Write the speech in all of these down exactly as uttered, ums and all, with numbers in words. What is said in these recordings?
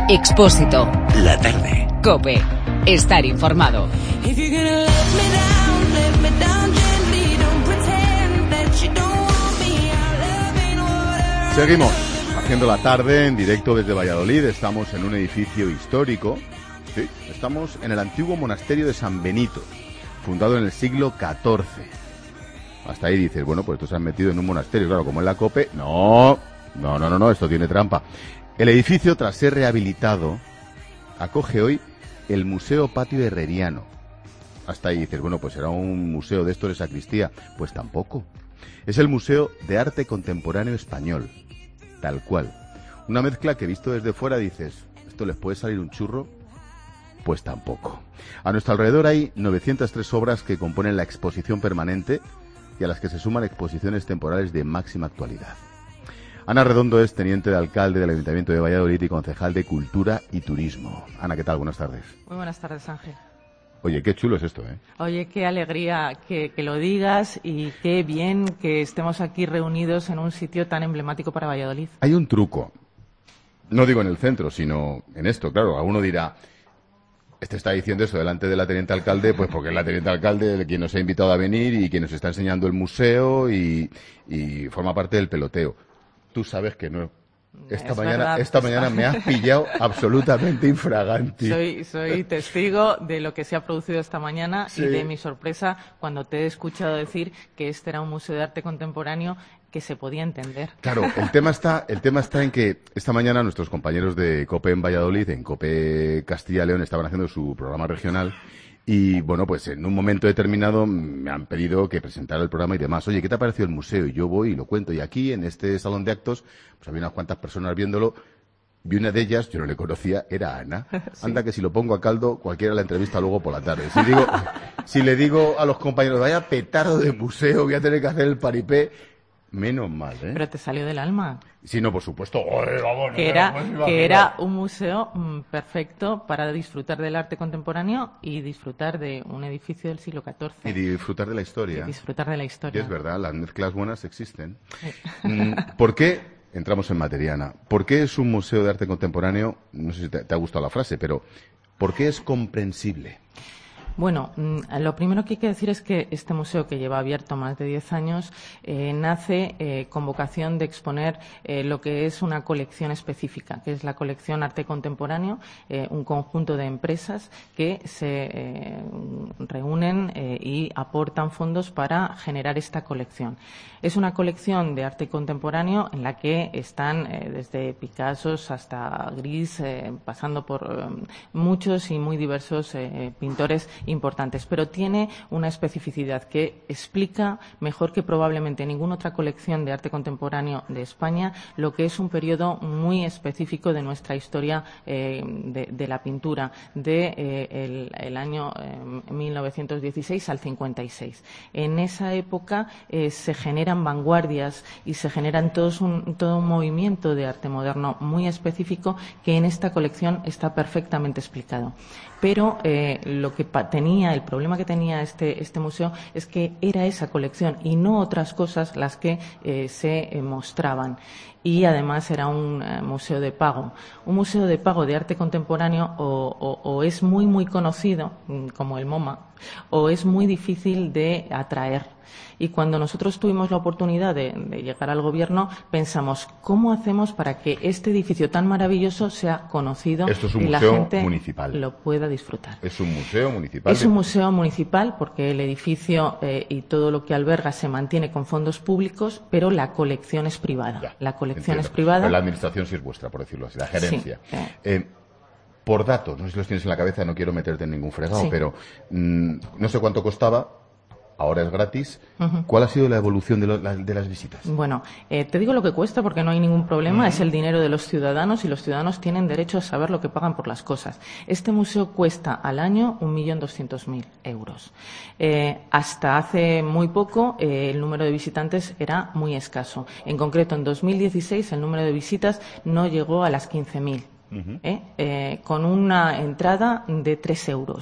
Expósito. La tarde. COPE. Estar informado. Seguimos haciendo la tarde en directo desde Valladolid. Estamos en un edificio histórico. Sí, estamos en el antiguo monasterio de San Benito, fundado en el siglo catorce. Hasta ahí dices, bueno, pues estos se han metido en un monasterio, claro, como en la COPE. No, no, no, no, no, esto tiene trampa. El edificio, tras ser rehabilitado, acoge hoy el Museo Patio Herreriano. Hasta ahí dices, bueno, pues será un museo de esto de sacristía. Pues tampoco. Es el Museo de Arte Contemporáneo Español. Tal cual. Una mezcla que visto desde fuera dices, ¿esto les puede salir un churro? Pues tampoco. A nuestro alrededor hay novecientas tres obras que componen la exposición permanente y a las que se suman exposiciones temporales de máxima actualidad. Ana Redondo es teniente de alcalde del Ayuntamiento de Valladolid y concejal de Cultura y Turismo. Ana, ¿qué tal? Buenas tardes. Muy buenas tardes, Ángel. Oye, qué chulo es esto, ¿eh? Oye, qué alegría que, que lo digas y qué bien que estemos aquí reunidos en un sitio tan emblemático para Valladolid. Hay un truco. No digo en el centro, sino en esto, claro. Alguno dirá, este está diciendo eso delante de la teniente alcalde, pues porque es la teniente alcalde de quien nos ha invitado a venir y quien nos está enseñando el museo y, y forma parte del peloteo. Tú sabes que no. Esta es mañana, verdad, esta mañana me has pillado absolutamente infraganti. Soy, soy testigo de lo que se ha producido esta mañana Sí. y de mi sorpresa cuando te he escuchado decir que este era un museo de arte contemporáneo que se podía entender. Claro, el tema está, el tema está en que esta mañana nuestros compañeros de COPE en Valladolid, en COPE Castilla y León, estaban haciendo su programa regional. Y, bueno, pues en un momento determinado me han pedido que presentara el programa y demás. Oye, ¿qué te ha parecido el museo? Y yo voy y lo cuento. Y aquí, en este salón de actos, pues había unas cuantas personas viéndolo. Y una de ellas, yo no le conocía, era Ana. Sí. Anda que si lo pongo a caldo, cualquiera la entrevista luego por la tarde. Si digo, si le digo a los compañeros, vaya petardo de museo, voy a tener que hacer el paripé, menos mal, ¿eh? Pero te salió del alma. Sí, no, por supuesto. Oye, vamos, no Que me era, lo puedes que imaginar. era un museo mm, perfecto para disfrutar del arte contemporáneo y disfrutar de un edificio del siglo catorce. Y disfrutar de la historia. Y disfrutar de la Y historia. es verdad, las mezclas buenas existen. Sí. Mm, ¿Por qué? Entramos en materia, Ana. ¿Por qué es un museo de arte contemporáneo? No sé si te, te ha gustado la frase, pero ¿por qué es comprensible? Bueno, mm, lo primero que hay que decir es que este museo, que lleva abierto más de diez años, eh, nace eh, con vocación de exponer eh, lo que es una colección específica, que es la colección Arte Contemporáneo, eh, un conjunto de empresas que se eh, reúnen eh, y aportan fondos para generar esta colección. Es una colección de arte contemporáneo en la que están eh, desde Picassos hasta Gris, eh, pasando por eh, muchos y muy diversos eh, pintores importantes, pero tiene una especificidad que explica mejor que probablemente ninguna otra colección de arte contemporáneo de España lo que es un periodo muy específico de nuestra historia eh, de, de la pintura, de eh, el, el año eh, mil novecientos dieciséis al cincuenta y seis. En esa época eh, se generan vanguardias y se generan todos un, todo un movimiento de arte moderno muy específico que en esta colección está perfectamente explicado. Pero eh, lo que tenía, el problema que tenía este, este museo es que era esa colección y no otras cosas las que eh, se eh, mostraban. Y además era un eh, museo de pago. Un museo de pago de arte contemporáneo o, o, o es muy, muy conocido, como el MoMA, o es muy difícil de atraer. Y cuando nosotros tuvimos la oportunidad de, de llegar al gobierno, pensamos, ¿cómo hacemos para que este edificio tan maravilloso sea conocido Esto es un y la museo gente municipal. lo pueda disfrutar? Es un museo municipal. Es de- un museo municipal porque el edificio eh, y todo lo que alberga se mantiene con fondos públicos, pero la colección es privada. Ya, la colección entiendo. es privada. Pero la administración sí es vuestra, por decirlo así, la gerencia. Sí, eh. Eh, por datos, no sé si los tienes en la cabeza, no quiero meterte en ningún fregado, Sí. pero mm, no sé cuánto costaba, ahora es gratis. Ujú. ¿Cuál ha sido la evolución de, lo- la- de las visitas? Bueno, eh, te digo lo que cuesta porque no hay ningún problema, es el dinero de los ciudadanos y los ciudadanos tienen derecho a saber lo que pagan por las cosas. Este museo cuesta al año un millón doscientos mil euros. Eh, hasta hace muy poco eh, el número de visitantes era muy escaso. En concreto, en dos mil dieciséis el número de visitas no llegó a las quince mil, ¿eh? Eh, con una entrada de tres euros.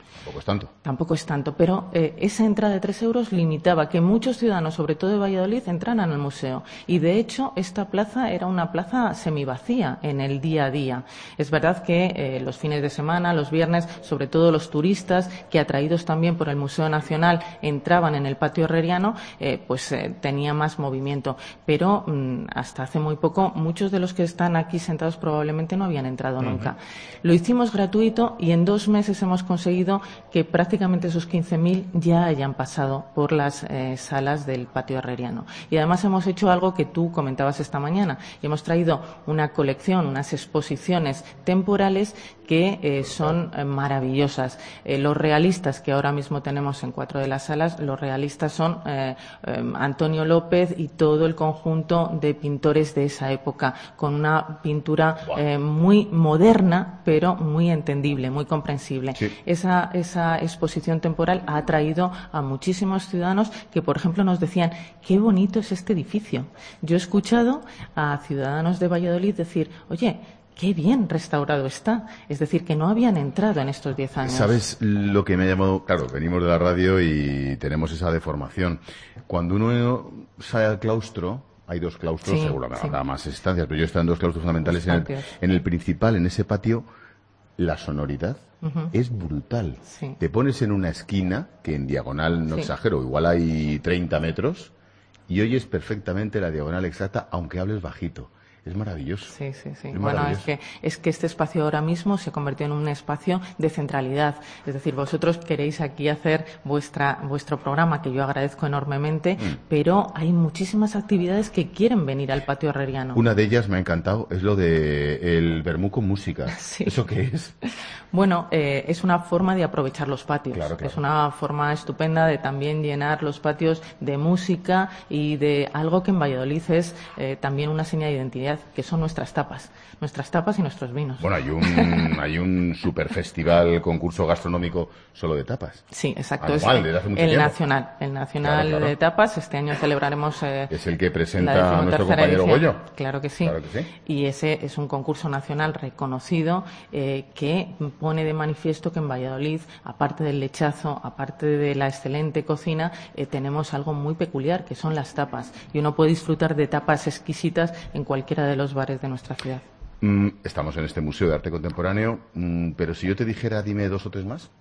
Tampoco es tanto. Tampoco es tanto, pero eh, esa entrada de tres euros limitaba que muchos ciudadanos, sobre todo de Valladolid, entraran al museo. Y, de hecho, esta plaza era una plaza semivacía en el día a día. Es verdad que eh, los fines de semana, los viernes, sobre todo los turistas, que atraídos también por el Museo Nacional, entraban en el patio herreriano, eh, pues eh, tenía más movimiento. Pero mmm, hasta hace muy poco, muchos de los que están aquí sentados probablemente no habían entrado uh-huh. nunca. Lo hicimos gratuito y en dos meses hemos conseguido que prácticamente esos quince mil ya hayan pasado por las eh, salas del patio herreriano. Y además hemos hecho algo que tú comentabas esta mañana. Y hemos traído una colección, unas exposiciones temporales que eh, son eh, maravillosas. Eh, los realistas que ahora mismo tenemos en cuatro de las salas, los realistas son eh, eh, Antonio López y todo el conjunto de pintores de esa época, con una pintura eh, muy moderna, pero muy entendible, muy comprensible. Sí. Esa, esa exposición temporal ha atraído a muchísimos ciudadanos que, por ejemplo, nos decían qué bonito es este edificio. Yo he escuchado a ciudadanos de Valladolid decir, oye, qué bien restaurado está. Es decir, que no habían entrado en estos diez años. ¿Sabes lo que me ha llamado? Claro, venimos de la radio y tenemos esa deformación. Cuando uno sale al claustro, hay dos claustros, sí, seguramente habrá sí. más estancias, pero yo he estado en dos claustros fundamentales. En el, en el principal, en ese patio, la sonoridad uh-huh. es brutal. Sí. Te pones en una esquina, que en diagonal, no sí. exagero, igual hay treinta metros, y oyes perfectamente la diagonal exacta, aunque hables bajito. Es maravilloso. Sí, sí, sí. Es bueno, es que, es que este espacio ahora mismo se convirtió en un espacio de centralidad. Es decir, vosotros queréis aquí hacer vuestra, vuestro programa, que yo agradezco enormemente, mm. pero hay muchísimas actividades que quieren venir al patio herreriano. Una de ellas me ha encantado, es lo de el vermú con música. Sí. ¿Eso qué es? Bueno, eh, es una forma de aprovechar los patios. Claro, claro. Es una forma estupenda de también llenar los patios de música y de algo que en Valladolid es eh, también una señal de identidad, que son nuestras tapas, nuestras tapas y nuestros vinos. Bueno, hay un hay un super festival, concurso gastronómico solo de tapas. Sí, exacto. Anual, es desde hace mucho el tiempo. nacional, el nacional claro, claro. de tapas. Este año celebraremos. Eh, es el que presenta a nuestro compañero edición. Goyo. Claro que sí. Claro que sí. Y ese es un concurso nacional reconocido eh, que pone de manifiesto que en Valladolid, aparte del lechazo, aparte de la excelente cocina, eh, tenemos algo muy peculiar, que son las tapas. Y uno puede disfrutar de tapas exquisitas en cualquiera de los bares de nuestra ciudad. Mm, estamos en este Museo de Arte Contemporáneo, mm, pero si yo te dijera, dime dos o tres más.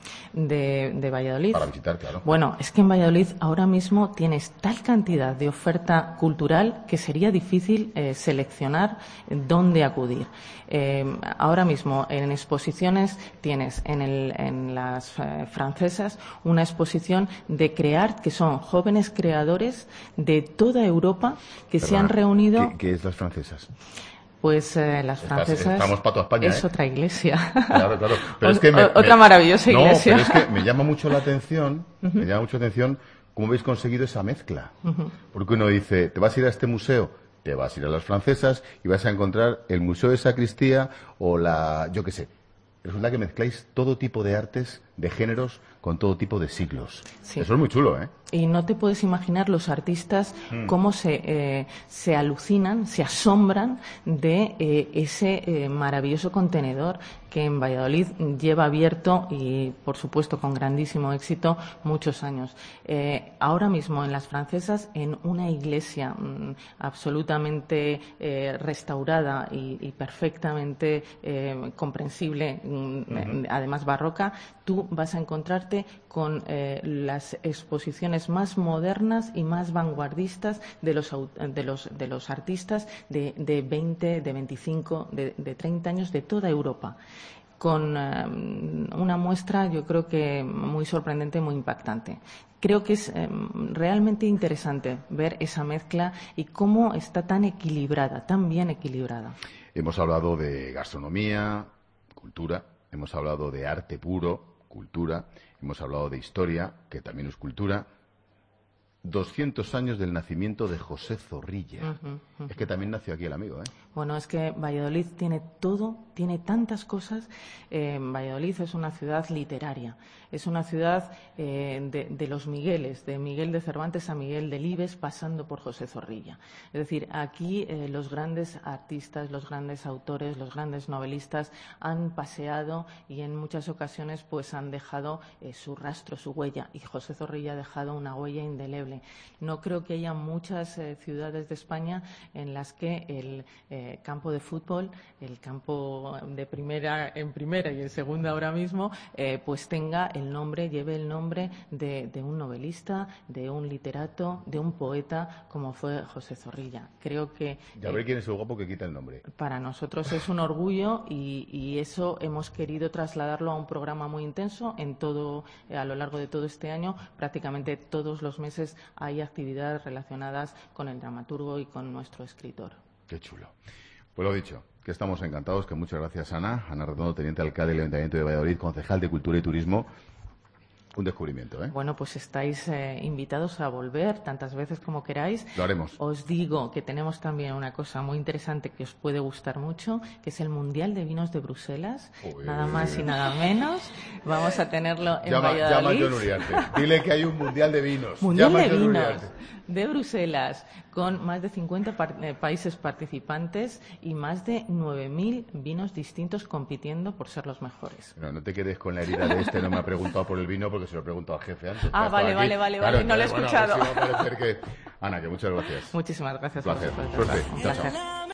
De, de Valladolid. Para visitar, claro. Bueno, es que en Valladolid ahora mismo tienes tal cantidad de oferta cultural que sería difícil eh, seleccionar dónde acudir. Eh, ahora mismo en exposiciones tienes en, el, en las eh, francesas una exposición de CREART, que son jóvenes creadores de toda Europa que Perdona, se han reunido. ¿Qué, qué es las francesas? Pues eh, las francesas Estamos para toda España, es ¿eh? otra iglesia. Claro, claro. Pero es que me, otra me, maravillosa iglesia. No, pero es que me llama mucho la atención, uh-huh. me llama mucho la atención cómo habéis conseguido esa mezcla. Uh-huh. Porque uno dice, te vas a ir a este museo, te vas a ir a las francesas y vas a encontrar el Museo de Sacristía o la, yo qué sé. Resulta que mezcláis todo tipo de artes, de géneros, con todo tipo de siglos. Sí. Eso es muy chulo, ¿eh? Y no te puedes imaginar los artistas mm. cómo se, eh, se alucinan, se asombran de eh, ese eh, maravilloso contenedor que en Valladolid lleva abierto y, por supuesto, con grandísimo éxito muchos años. Eh, ahora mismo en las francesas, en una iglesia mmm, absolutamente eh, restaurada y, y perfectamente eh, comprensible, mmm, uh-huh. además barroca, tú vas a encontrarte con eh, las exposiciones más modernas y más vanguardistas de los de los de los artistas de, de veinte, de veinticinco, de, de treinta años de toda Europa, con eh, una muestra, yo creo que muy sorprendente, muy impactante. Creo que es eh, realmente interesante ver esa mezcla y cómo está tan equilibrada, tan bien equilibrada. Hemos hablado de gastronomía, cultura, hemos hablado de arte puro, cultura, hemos hablado de historia, que también es cultura. doscientos años del nacimiento de José Zorrilla. Uh-huh, uh-huh. Es que también nació aquí el amigo, ¿eh? Bueno, es que Valladolid tiene todo, tiene tantas cosas. Eh, Valladolid es una ciudad literaria, es una ciudad eh, de, de los Migueles, de Miguel de Cervantes a Miguel Delibes, pasando por José Zorrilla. Es decir, aquí eh, los grandes artistas, los grandes autores, los grandes novelistas han paseado y en muchas ocasiones pues han dejado eh, su rastro, su huella, y José Zorrilla ha dejado una huella indeleble. No creo que haya muchas eh, ciudades de España en las que el eh, campo de fútbol, el campo de primera en primera y en segunda ahora mismo, eh, pues tenga el nombre, lleve el nombre de, de un novelista, de un literato, de un poeta como fue José Zorrilla. Creo que ya ver eh, quién es el guapo que quita el nombre. Para nosotros es un orgullo y, y eso hemos querido trasladarlo a un programa muy intenso en todo eh, a lo largo de todo este año. Prácticamente todos los meses hay actividades relacionadas con el dramaturgo y con nuestro escritor. Qué chulo. Pues lo dicho, que estamos encantados, que muchas gracias, Ana. Ana Redondo, teniente alcalde del Ayuntamiento de Valladolid, concejal de Cultura y Turismo. Un descubrimiento, ¿eh? Bueno, pues estáis eh, invitados a volver tantas veces como queráis. Lo haremos. Os digo que tenemos también una cosa muy interesante que os puede gustar mucho, que es el Mundial de Vinos de Bruselas. Uy. Nada más y nada menos. Vamos a tenerlo en llama, Valladolid. Llama a John Uriarte. Dile que hay un Mundial de Vinos. Mundial llama de Vinos de Bruselas, con más de cincuenta par eh, países participantes y más de nueve mil vinos distintos compitiendo por ser los mejores. No, no te quedes con la herida de este, no me ha preguntado por el vino porque se lo he preguntado al jefe antes. Ah, vale, vale, vale, claro, vale, no lo he bueno, escuchado. Si va a parecer que... Ana, que muchas gracias. Muchísimas gracias. Un placer. A vosotros, Suerte. Un Chao, placer. chao.